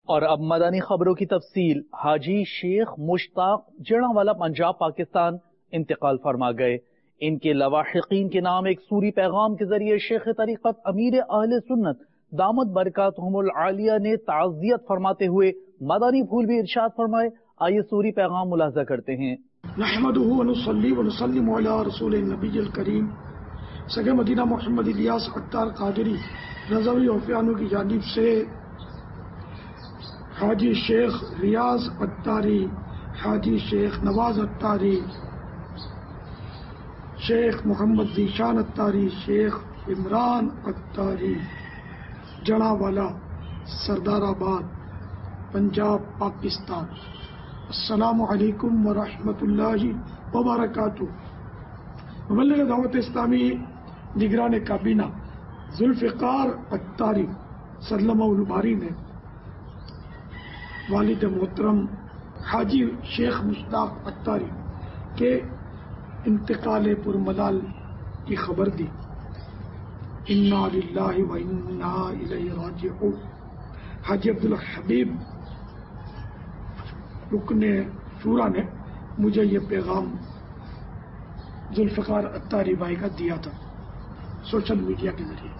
اور اب مدنی خبروں کی تفصیل۔ حاجی شیخ مشتاق جڑاوالا پنجاب پاکستان انتقال فرما گئے۔ ان کے لواحقین کے نام ایک سوری پیغام کے ذریعے شیخ طریقت امیر اہل سنت دامت برکاتہم العالیہ نے تعزیت فرماتے ہوئے مدنی پھول بھی ارشاد فرمائے۔ آئیے سوری پیغام ملاحظہ کرتے ہیں۔ نحمدہ ونصلی ونسلم علی رسول النبی الکریم سگے مدینہ محمد الیاس عطار قادری رضوی اوفیانو کی جانب سے حاجی شیخ ریاض عطاری، حاجی شیخ نواز عطاری، شیخ محمد ذیشان عطاری، شیخ عمران عطاری جڑاوالا سردار آباد پنجاب پاکستان۔ السلام علیکم ورحمۃ اللہ وبرکاتہ۔ مبلغ دعوت اسلامی نگران کابینہ ذوالفقار عطاری سلمہ الباری نے والد محترم حاجی شیخ مشتاق عطاری کے انتقال پرملال کی خبر دی۔ انا للہ و انا الیہ راجعون۔ حاجی عبدالحبیب رکن شورا نے مجھے یہ پیغام ذوالفقار عطاری بھائی کا دیا تھا سوشل میڈیا کے ذریعے۔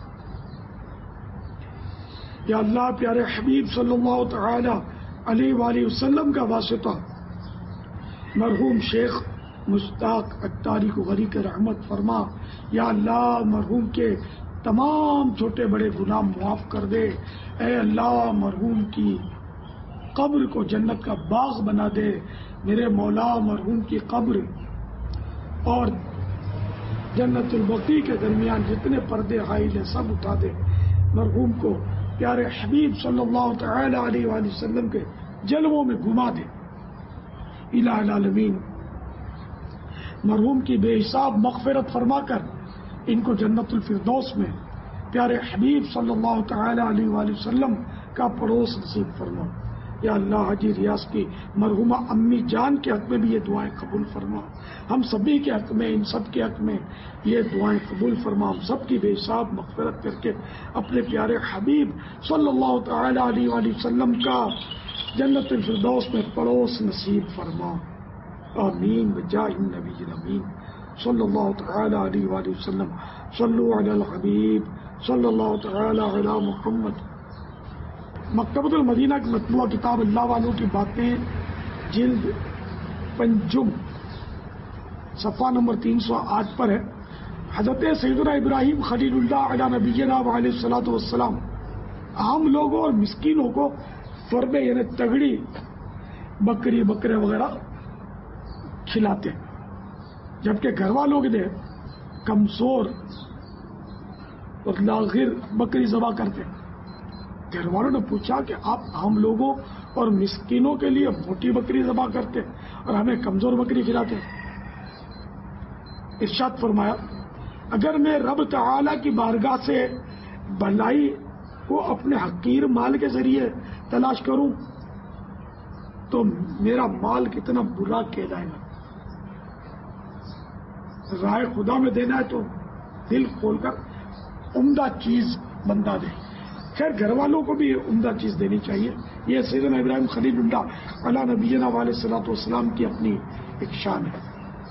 یا اللہ پیارے حبیب صلی اللہ تعالی علیہ وآلہ وسلم کا واسطہ مرحوم شیخ مشتاق عطاری کو غریق رحمت فرما۔ یا اللہ مرحوم کے تمام چھوٹے بڑے گناہ معاف کر دے۔ اے اللہ مرحوم کی قبر کو جنت کا باغ بنا دے۔ میرے مولا مرحوم کی قبر اور جنت البقیع کے درمیان جتنے پردے حائل ہیں سب اٹھا دے۔ مرحوم کو پیارے حبیب صلی اللہ تعالی علیہ وآلہ وسلم کے جلووں میں گھما دے۔ الہ العالمین مرحوم کی بے حساب مغفرت فرما کر ان کو جنت الفردوس میں پیارے حبیب صلی اللہ تعالی علیہ وآلہ وسلم کا پڑوس نصیب فرما۔ یا اللہ حاجی ریاض کی مرحومہ امی جان کے حق میں بھی یہ دعائیں قبول فرما۔ ہم سبھی کے حق میں، ان سب کے حق میں یہ دعائیں قبول فرما۔ ہم سب کی بے حساب مغفرت کر کے اپنے پیارے حبیب صلی اللہ تعالی علیہ وآلہ وسلم کا جنت الفردوس میں پڑوس نصیب فرما۔ آمین بجاہ النبی الامین صلی اللہ تعالی علیہ وآلہ وسلم۔ صلو علی الحبیب صلی اللہ تعالی علی محمد۔ مکتبۃ المدینہ کی مطبوعہ کتاب اللہ والوں کی باتیں جلد پنجم صفحہ نمبر 308 پر ہے۔ حضرت سیدنا ابراہیم خلیل اللہ علی نبینا علیہ الصلوۃ والسلام عام لوگوں اور مسکینوں کو فردے یعنی تگڑی بکری بکرے وغیرہ کھلاتے، جبکہ گھر والوں کے لیے کمزور اور لاغر بکری ذبح کرتے۔ گھر والوں نے پوچھا کہ آپ عام لوگوں اور مسکینوں کے لیے موٹی بکری ذبح کرتے اور ہمیں کمزور بکری کھلاتے۔ ارشاد فرمایا، اگر میں رب تعالی کی بارگاہ سے بھلائی کو اپنے حقیر مال کے ذریعے تلاش کروں تو میرا مال کتنا برا کہلائے گا۔ رائے خدا میں دینا ہے تو دل کھول کر عمدہ چیز بندہ دے۔ خیر گھر والوں کو بھی عمدہ چیز دینی چاہیے۔ یہ سیدنا ابراہیم خلیل اللہ علی نبینا علیہ الصلوۃ والسلام کی اپنی ایک شان ہے۔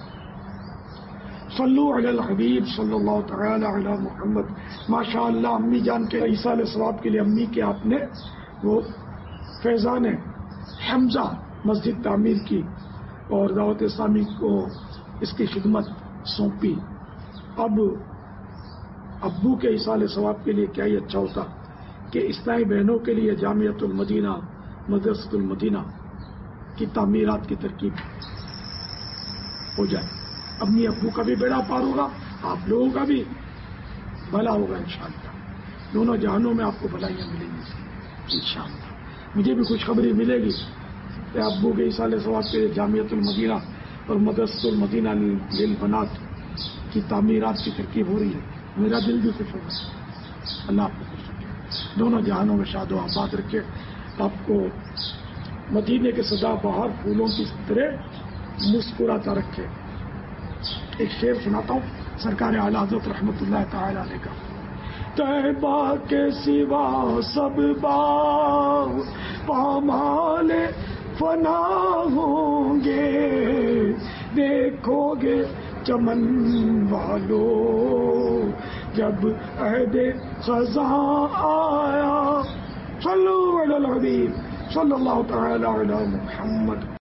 صلو علی الحبیب صلی اللہ تعالی علی محمد۔ ماشاء اللہ امی جان کے ایصال ثواب کے لیے امی کے آپ نے وہ فیضان حمزہ مسجد تعمیر کی اور دعوت اسلامی کو اس کی خدمت سونپی۔ اب ابو کے ایصال ثواب کے لیے کیا ہی اچھا ہوتا کہ اسلامی بہنوں کے لیے جامعۃ المدینہ مدرسۃ المدینہ کی تعمیرات کی ترکیب ہو جائے۔ امی ابو کا بھی بیڑا پار ہوگا، آپ لوگوں کا بھی بھلا ہوگا انشاءاللہ۔ دونوں جہانوں میں آپ کو بھلائیاں ملیں گی انشاءاللہ۔ مجھے بھی خوشخبری ملے گی کہ ابو کے ایصال ثواب کے جامعۃ المدینہ اور مدرسۃ المدینہ للبنات کی تعمیرات کی ترکیب ہو رہی ہے۔ میرا دل بھی خوش ہوگا۔ اللہ آپ کو خوش رکھے، دونوں جہانوں میں شاد و آباد رکھے، آپ کو مدینے کے سدا بہار پھولوں کی طرح مسکراتا رکھے۔ ایک شعر سناتا ہوں سرکار اعلی حضرت رحمت اللہ تعالی علیہ کا۔ طیبہ کے سوا سب باغ آمال فنا ہوں گے، دیکھو گے چمن والو جب عہد خزاں آیا۔ صلو علی الحبیب صلی اللہ تعالی علی محمد۔